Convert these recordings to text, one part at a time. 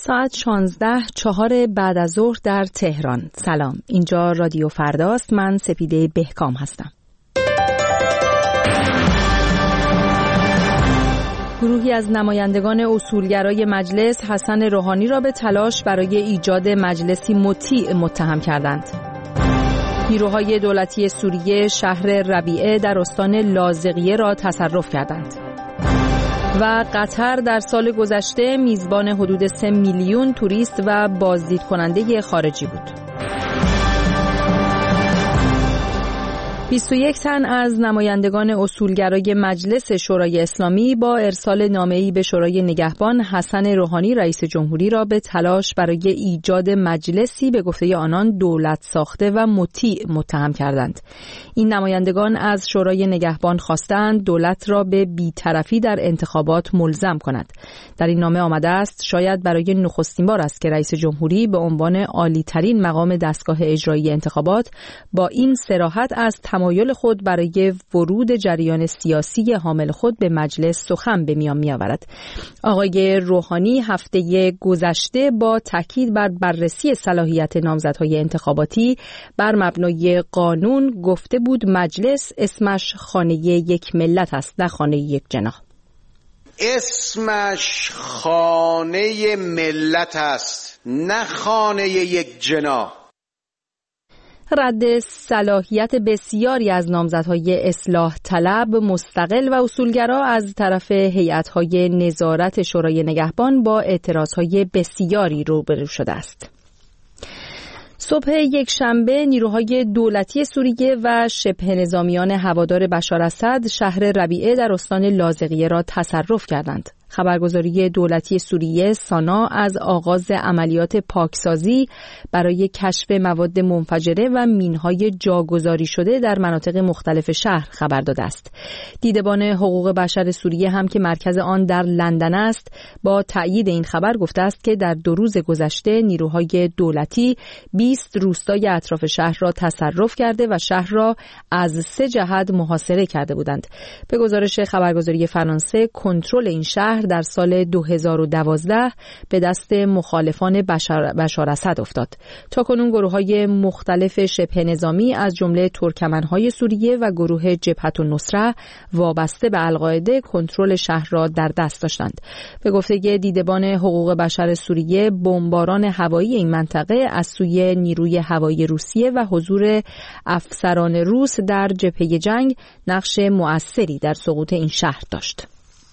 ساعت 16:04 بعد از ظهر در تهران. سلام، اینجا رادیو فرداست. من سپیده بهکام هستم. گروهی از نمایندگان اصولگرای مجلس حسن روحانی را به تلاش برای ایجاد مجلسی مطیع متهم کردند. نیروهای دولتی سوریه شهر ربیعه در استان لاذقیه را تصرف کردند. و قطر در سال گذشته میزبان حدود 3 میلیون توریست و بازدید کننده خارجی بود. 21 تن از نمایندگان اصولگرای مجلس شورای اسلامی با ارسال نامه‌ای به شورای نگهبان حسن روحانی رئیس جمهوری را به تلاش برای ایجاد مجلسی به گفته آنان دولت ساخته و مطیع متهم کردند. این نمایندگان از شورای نگهبان خواستند دولت را به بی‌طرفی در انتخابات ملزم کند. در این نامه آمده است شاید برای نخستین بار است که رئیس جمهوری به عنوان عالی‌ترین مقام دستگاه اجرایی انتخابات با این صراحت از تمایل خود برای ورود جریان سیاسی حامل خود به مجلس سخن به میان می‌آورد. آقای روحانی هفته گذشته با تاکید بر بررسی صلاحیت نامزدهای انتخاباتی بر مبنای قانون گفته بود مجلس اسمش خانه یک ملت است، نه خانه یک جناح. اسمش خانه ملت است، نه خانه یک جناح. رد صلاحیت بسیاری از نامزدهای اصلاح طلب، مستقل و اصولگرا از طرف هیئت‌های نظارت شورای نگهبان با اعتراضهای بسیاری روبرو شده است. صبح یکشنبه نیروهای دولتی سوریه و شبه نظامیان هوادار بشار اسد شهر ربیعه در استان لاذقیه را تصرف کردند. خبرگزاری دولتی سوریه سانا از آغاز عملیات پاکسازی برای کشف مواد منفجره و مینهای جاگذاری شده در مناطق مختلف شهر خبر داده است. دیدبان حقوق بشر سوریه هم که مرکز آن در لندن است با تأیید این خبر گفته است که در 2 روز گذشته نیروهای دولتی 20 روستای اطراف شهر را تصرف کرده و شهر را از 3 جهت محاصره کرده بودند. به گزارش خبرگزاری فرانسه کنترل این شهر در سال 2012 به دست مخالفان بشار اسد افتاد. تاکنون گروه‌های مختلف شبه نظامی از جمله ترکمن‌های سوریه و گروه جبهة النصره وابسته به القاعده کنترل شهر را در دست داشتند. به گفته دیدبان حقوق بشر سوریه بمباران هوایی این منطقه از سوی نیروی هوایی روسیه و حضور افسران روس در جبهه جنگ نقش مؤثری در سقوط این شهر داشت.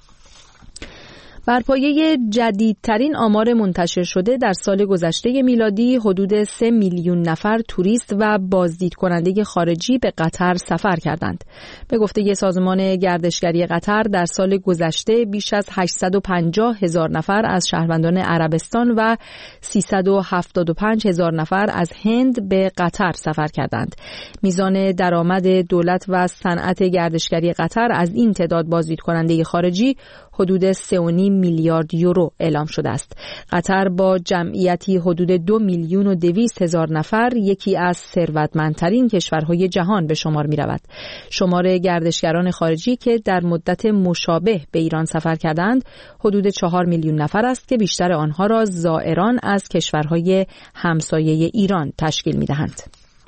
بر پایه جدیدترین آمار منتشر شده در سال گذشته میلادی حدود 3 میلیون نفر توریست و بازدید کننده خارجی به قطر سفر کردند. به گفته سازمان گردشگری قطر در سال گذشته بیش از 850,000 نفر از شهروندان عربستان و 375,000 نفر از هند به قطر سفر کردند. میزان درآمد دولت و صنعت گردشگری قطر از این تعداد بازدید کننده خارجی حدود 3.5 میلیارد یورو اعلام شده است. قطر با جمعیتی حدود 2,200,000 نفر یکی از ثروتمندترین کشورهای جهان به شمار می رود. شمار گردشگران خارجی که در مدت مشابه به ایران سفر کردند حدود 4 میلیون نفر است که بیشتر آنها را زائران از کشورهای همسایه ایران تشکیل می دهند.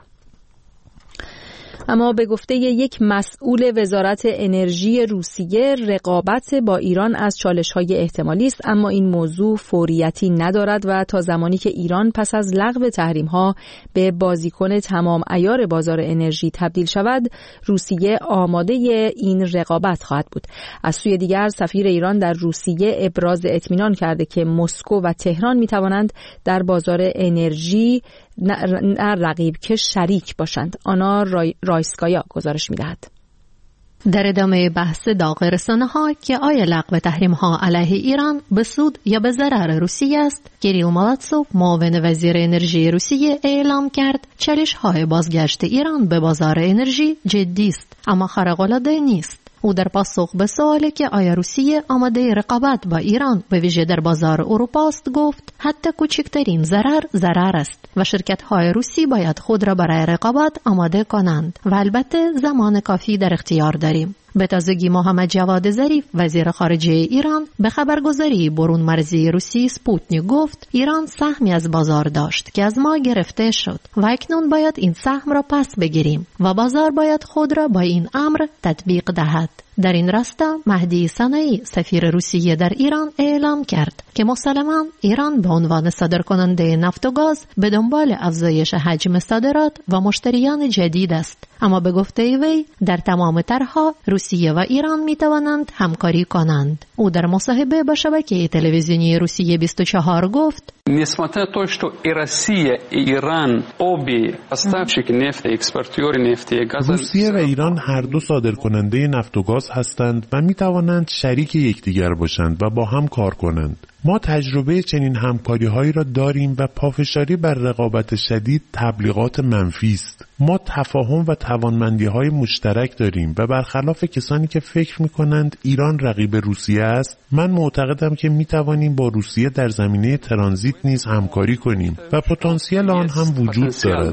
اما به گفته یک مسئول وزارت انرژی روسیه رقابت با ایران از چالش‌های احتمالی است، اما این موضوع فوریتی ندارد و تا زمانی که ایران پس از لغو تحریم‌ها به بازیکن تمام عیار بازار انرژی تبدیل شود، روسیه آماده این رقابت خواهد بود. از سوی دیگر سفیر ایران در روسیه ابراز اطمینان کرده که مسکو و تهران می‌توانند در بازار انرژی نه رقیب که شریک باشند. آنا رایسکایا گزارش می‌دهد. در ادامه بحث داغ رسانه‌ها که آیا لغو تحریم‌ها علیه ایران به سود یا به ضرر روسیه است، کیریل مالاتسوف معاون وزیر انرژی روسیه اعلام کرد چالش‌های بازگشت ایران به بازار انرژی جدی است اما خارق‌العاده نیست. او در پاسخ به سوالی که آیا روسیه آماده رقابت با ایران به ویژه در بازار اروپا است گفت حتی کوچکترین ضرر است و شرکت‌های روسی باید خود را برای رقابت آماده کنند و البته زمان کافی در اختیار داریم. به تازگی محمد جواد ظریف وزیر خارجه ایران به خبرگزاری برون مرزی روسی سپوتنیک گفت ایران سهمی از بازار داشت که از ما گرفته شد و اکنون باید این سهم را پس بگیریم و بازار باید خود را با این امر تطبیق دهد. در این راستا مهدی صنعی سفیر روسیه در ایران اعلام کرد که مسلماً ایران به عنوان صادرکننده نفت و گاز به دنبال افزایش حجم صادرات و مشتریان جدید است، اما به گفته وی در تمام طرح‌ها روسیه و ایران می‌توانند همکاری کنند. او در مصاحبه با شبکه تلویزیونی روسیه 24 گفت: Несмотря на то, что и Россия, и Иран обе поставщики нефти, экспортеры нефти и газа. روسیه و ایران هر دو صادرکننده نفت و گاز هستند و می‌توانند شریک یکدیگر باشند و با هم کار کنند. ما تجربه چنین همکاری‌هایی را داریم و پافشاری بر رقابت شدید تبلیغات منفی است. ما تفاهم و توانمندی‌های مشترک داریم و برخلاف کسانی که فکر می‌کنند ایران رقیب روسیه است، من معتقدم که می‌توانیم با روسیه در زمینه ترانزیت نیز همکاری کنیم و پتانسیل آن هم وجود دارد.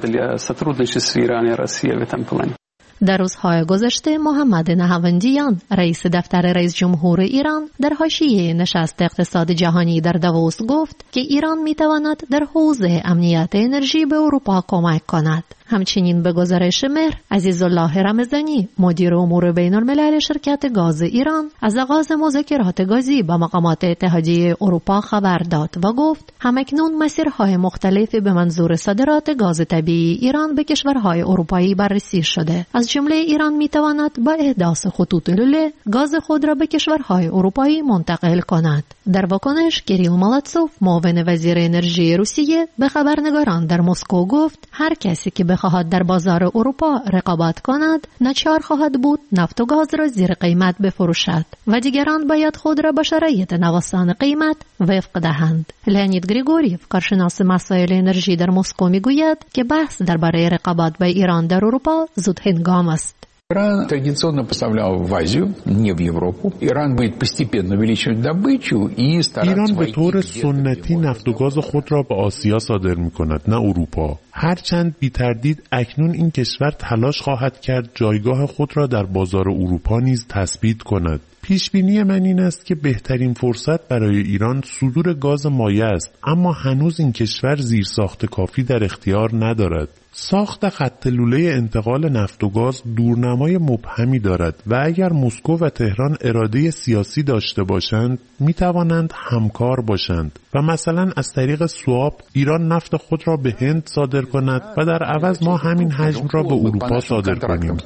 در روزهای گذشته محمد نهاوندیان رئیس دفتر رئیس جمهور ایران در حاشیه نشست اقتصاد جهانی در داووس گفت که ایران می‌تواند در حوزه امنیت انرژی به اروپا کمک کند. همچنین به گزارش مهر عزیزالله رمضانی مدیر امور بین الملل شرکت گاز ایران از آغاز مذاکرات گازی با مقامات اتحادیه اروپا خبر داد و گفت همکنون مسیرهای مختلفی به منظور صادرات گاز طبیعی ایران به کشورهای اروپایی بررسی شده. از جمله ایران میتواند با احداث خطوط لوله گاز خود را به کشورهای اروپایی منتقل کند. در واکنش کیریل مالاتسوف معاون وزیر انرژی روسیه به خبرنگاران در مسکو گفت هر کسی که بخواهد در بازار اروپا رقابت کند ناچار خواهد بود نفت و گاز را زیر قیمت بفروشد و دیگران باید خود را با شرایط نوسان قیمت وفق دهند. لئونید گریگوریف کارشناس مسائل انرژی در مسکو میگوید که بحث درباره رقابت با ایران در اروپا زود هنگام است. Иран традиционно поставлял в Азию, не в Европу. Иран будет постепенно увеличивать добычу и стараться. ایران به طور سنتی نفت و گاز خود را به آسیا صادر می‌کند، نه اروپا. هرچند بی تردید اکنون این کشور تلاش خواهد کرد جایگاه خود را در بازار اروپا نیز تثبیت کند. پیشبینی من این است که بهترین فرصت برای ایران صدور گاز مایع است، اما هنوز این کشور زیرساخت کافی در اختیار ندارد. ساخت خط لوله انتقال نفت و گاز دورنمای مبهمی دارد و اگر مسکو و تهران اراده سیاسی داشته باشند می توانند همکار باشند و مثلا از طریق سواب ایران نفت خود را به هند صادر کند و در عوض ما همین حجم را به اروپا صادر کنیم.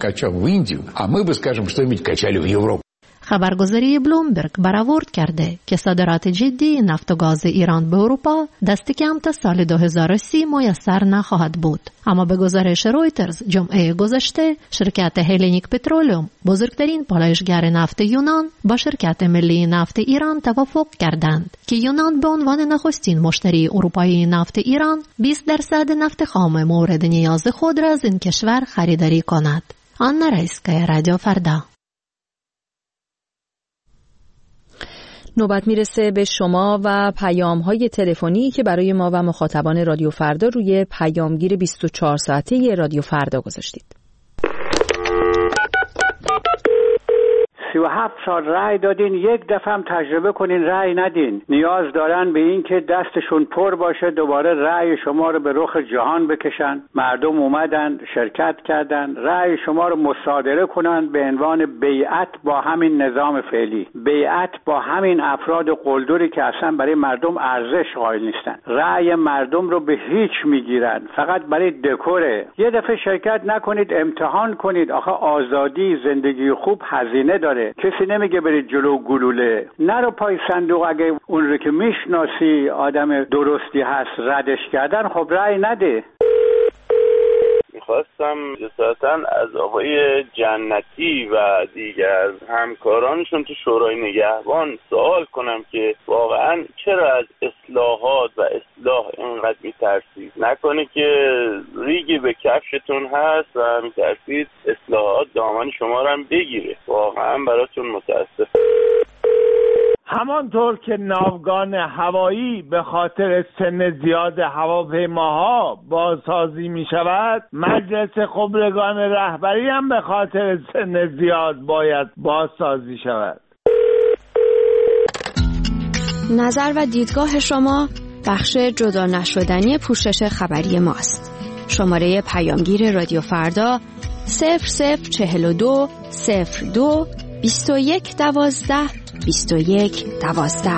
خبرگزاری بلومبرگ برآورد کرده که صادرات جدی نفت و گاز ایران به اروپا دست کم تا سال 2030 میسر نخواهد بود. اما به گزارش رویترز جمعه گذشته شرکت هلنیک پترولوم بزرگترین پالایشگر نفت یونان با شرکت ملی نفت ایران توافق کردند که یونان به عنوان نخستین مشتری اروپایی نفت ایران 20% نفت خام مورد نیاز خود را از این کشور خریداری کند. آنا رایسکایا، رادیو فردا. نوبت میرسه به شما و پیام‌های تلفنی که برای ما و مخاطبان رادیو فردا روی پیامگیر 24 ساعته رادیو فردا گذاشتید. 37 سال رأی دادین، یک دفعه هم تجربه کنین رأی ندین. نیاز دارن به این که دستشون پر باشه دوباره رأی شما رو به رخ جهان بکشن. مردم اومدن شرکت کردن، رأی شما رو مصادره کنن به عنوان بیعت با همین نظام فعلی، بیعت با همین افراد قلدری که اصلا برای مردم ارزش قائل نیستن. رأی مردم رو به هیچ میگیرن، فقط برای دکوره. یه دفعه شرکت نکنید، امتحان کنید. آخه آزادی، زندگی خوب هزینه داره. کسی نمیگه برید جلو گلوله. نرو پای صندوق. اگه اون رو که میشناسی آدم درستی هست ردش کردن، خب رأی نده. میخواستم جسارتاً از آقای جنتی و دیگر همکارانشون تو شورای نگهبان سوال کنم که واقعاً چرا از اصلاحات و اصلاح اینقدر میترسید؟ نکنه که ریگی به کفشتون هست و میترسید اصلاحات دامن شما رو هم بگیره. واقعاً براتون متاسفم. همانطور که ناوگان هوایی به خاطر سن زیاد هواپیماها بازسازی می شود، مجلس خبرگان رهبری هم به خاطر سن زیاد باید بازسازی شود. نظر و دیدگاه شما بخش جدا نشدنی پوشش خبری ماست. شماره پیامگیر رادیو فردا 0042 02 21 12 21 12.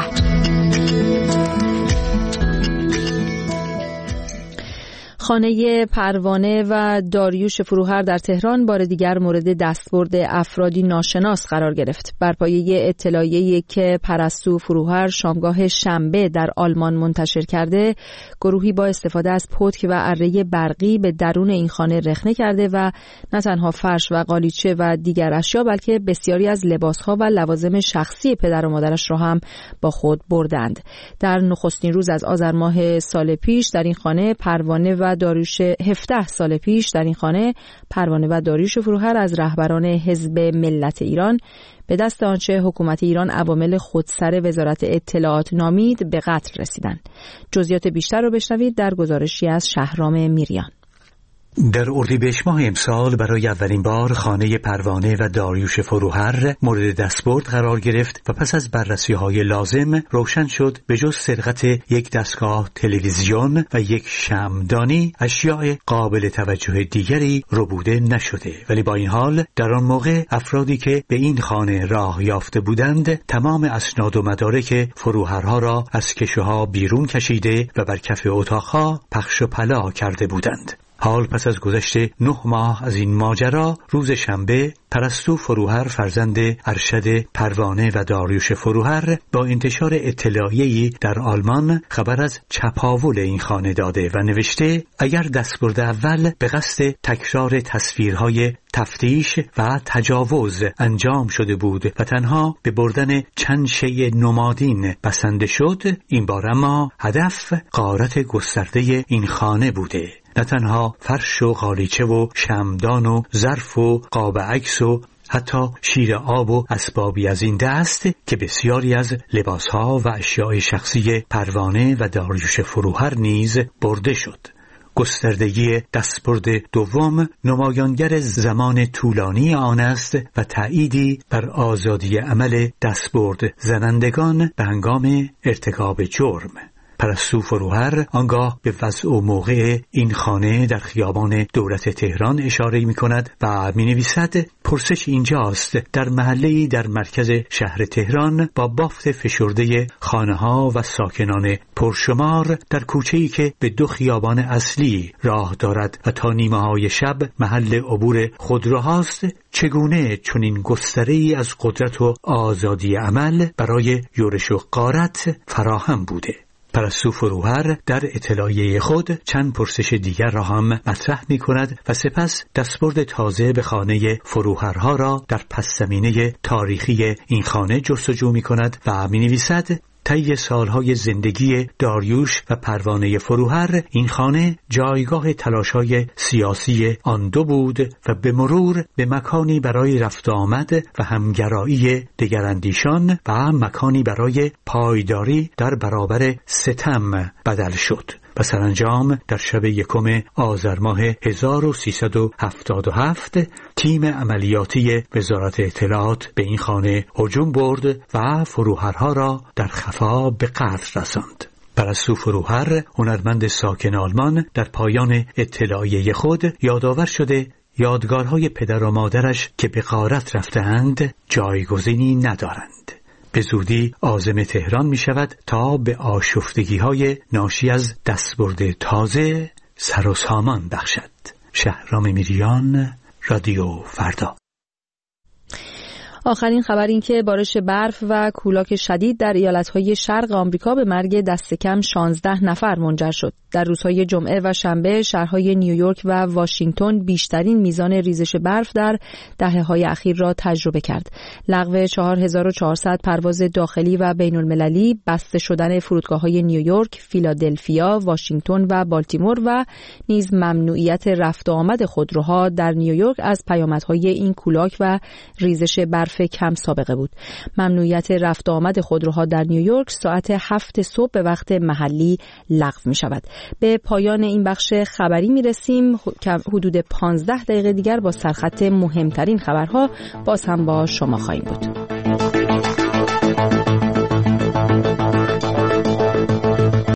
خانه پروانه و داریوش فروهر در تهران بار دیگر مورد دستبرد افرادی ناشناس قرار گرفت. بر پایه اطلاعیه‌ای که پرستو فروهر شامگاه شنبه در آلمان منتشر کرده، گروهی با استفاده از پتک و اره برقی به درون این خانه رخنه کرده و نه تنها فرش و قالیچه و دیگر اشیا، بلکه بسیاری از لباسها و لوازم شخصی پدر و مادرش را هم با خود بردند. در نخستین روز از آذر ماه سال پیش در این خانه پروانه و داریوش 17 سال پیش در این خانه پروانه و داریوش فروهر از رهبران حزب ملت ایران به دست آنچه حکومت ایران عوامل خودسر وزارت اطلاعات نامید به قتل رسیدند. جزئیات بیشتر رو بشنوید در گزارشی از شهرام میریان. در اردیبهشت ماه امسال برای اولین بار خانه پروانه و داریوش فروهر مورد دستبرد قرار گرفت و پس از بررسی‌های لازم روشن شد به جز سرقت یک دستگاه تلویزیون و یک شمعدانی، اشیاء قابل توجه دیگری ربوده نشده. ولی با این حال در آن موقع افرادی که به این خانه راه یافته بودند تمام اسناد و مدارک فروهرها را از کشوها بیرون کشیده و بر کف اتاقها پخش و پلا کرده بودند. حال پس از گذشت 9 ماه از این ماجرا، روز شنبه پرستو فروهر فرزند ارشد پروانه و داریوش فروهر با انتشار اطلاعیه‌ای در آلمان خبر از چپاول این خانه داده و نوشته اگر دستبرد اول به قصد تکرار تصویرهای تفتیش و تجاوز انجام شده بود و تنها به بردن چند شیء نمادین بسنده شد، این بار اما هدف غارت گسترده این خانه بوده. نه تنها فرش و قالیچه و شمعدان و ظرف و قاب عکس و حتی شیر آب و اسبابی از این دست که بسیاری از لباسها و اشیاء شخصی پروانه و داریوش فروهر نیز برده شد. گستردگی دستبرد دوم نمایانگر زمان طولانی آن است و تأییدی بر آزادی عمل دستبرد زنندگان به هنگام ارتکاب جرم. پرستو فروهر آنگاه به وضع و موقع این خانه در خیابان دولت تهران اشاره می کند و می نویسد پرسش اینجاست: در محله‌ای در مرکز شهر تهران با بافت فشرده خانه‌ها و ساکنان پرشمار در کوچه‌ای که به 2 خیابان اصلی راه دارد و تا نیمه‌های شب محل عبور خودروهاست، چگونه چنین گستره‌ای از قدرت و آزادی عمل برای یورش و غارت فراهم بوده؟ پرستو فروهر در اطلاعیه خود چند پرسش دیگر را هم مطرح می کند و سپس دستبرد تازه به خانه فروهرها را در پس‌زمینه تاریخی این خانه جستجو می کند و می نویسد طی سالهای زندگی داریوش و پروانه فروهر این خانه جایگاه تلاش‌های سیاسی آن دو بود و به مرور به مکانی برای رفت آمد و همگرایی دگراندیشان و مکانی برای پایداری در برابر ستم بدل شد و سرانجام در شب 1 آذر ماه 1377 تیم عملیاتی وزارت اطلاعات به این خانه هجوم برد و فروهرها را در خفا به قتل رساند. پرستو فروهر، هنرمند ساکن آلمان، در پایان اطلاعیه خود یادآور شده یادگارهای پدر و مادرش که به غارت رفته‌اند جایگزینی ندارند. به زودی عازم تهران می شود تا به آشفتگی‌های ناشی از دستبرد تازه سر و سامان بخشد. شهرام میریان، رادیو فردا. آخرین خبر این که بارش برف و کولاک شدید در ایالت‌های شرق آمریکا به مرگ دست کم 16 نفر منجر شد. در روزهای جمعه و شنبه شهرهای نیویورک و واشنگتن بیشترین میزان ریزش برف در دهه‌های اخیر را تجربه کرد. لغو 4400 پرواز داخلی و بین‌المللی، بسته شدن فرودگاه‌های نیویورک، فیلادلفیا، واشنگتن و بالتیمور و نیز ممنوعیت رفت و آمد خودروها در نیویورک از پیامدهای این کولاک و ریزش برف ظرف کم سابقه بود. ممنوعیت رفت آمد خودروها در نیویورک ساعت 7 صبح به وقت محلی لغو می شود. به پایان این بخش خبری می رسیم که حدود 15 دقیقه دیگر با سرخط مهمترین خبرها باز هم با شما خواهیم بود.